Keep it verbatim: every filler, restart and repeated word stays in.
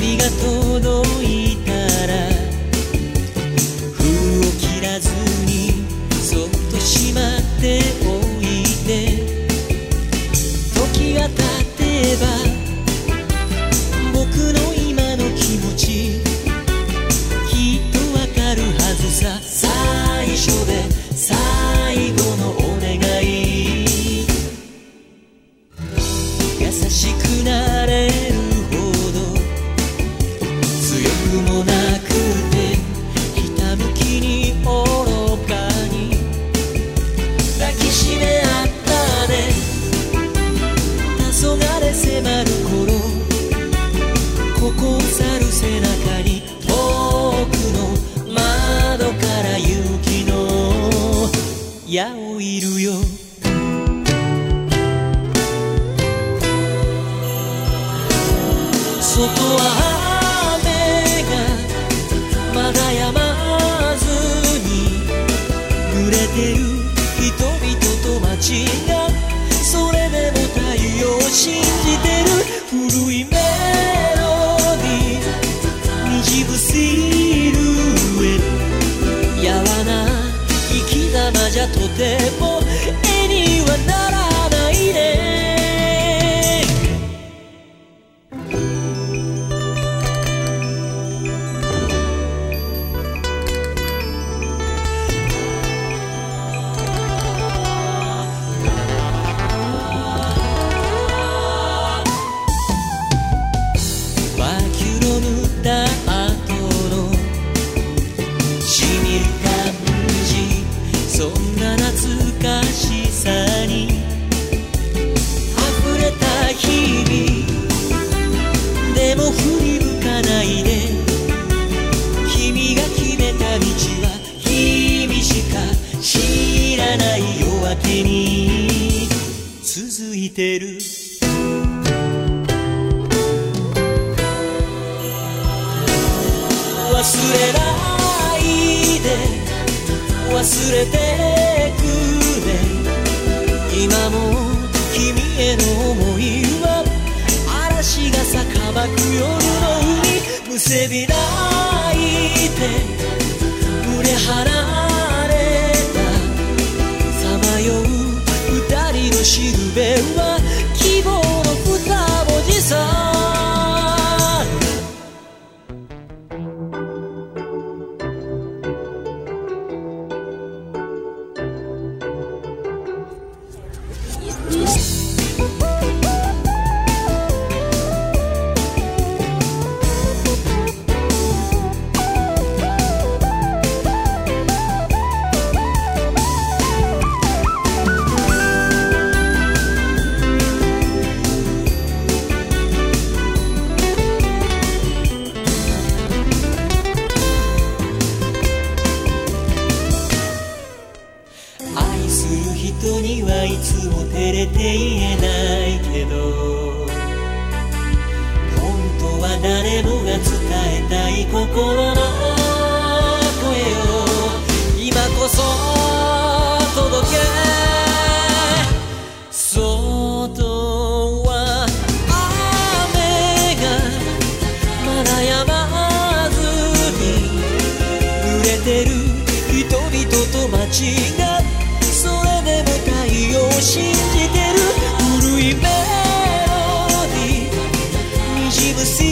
紙が届いたら封を切らずにそっとしまっておいて、時が経てば僕の今の気持ちきっとわかるはずさ。最初で最後のお願い、優しくなれるほど強くもなくてひたむきに愚かに抱きしめ合ったね。黄昏迫る頃、ここ去る背中に遠くの窓から雪の矢を射るよ。外は雨がまだ止まずに濡れてる人々と街が、それでも太陽を信じてる。古いメロディーにじむシルエット、やわな生き様じゃとても絵にはならないね。そんな懐かしさに溢れた日々でも振り向かないで、君が決めた道は君しか知らない夜明けに続いてる。忘れないで忘れてくれ、今も君への想いは嵐がさばく夜の海、むせび泣いて群れ離れたさまよう二人のしるべは希望の二文字さ。人にはいつも照れて言えないけど、本当は誰もが伝えたい心の声を今こそ届け。外は雨がまだ止まずに濡れてる人々と街が、それでも太陽を信じてる。古いメロディーにじむ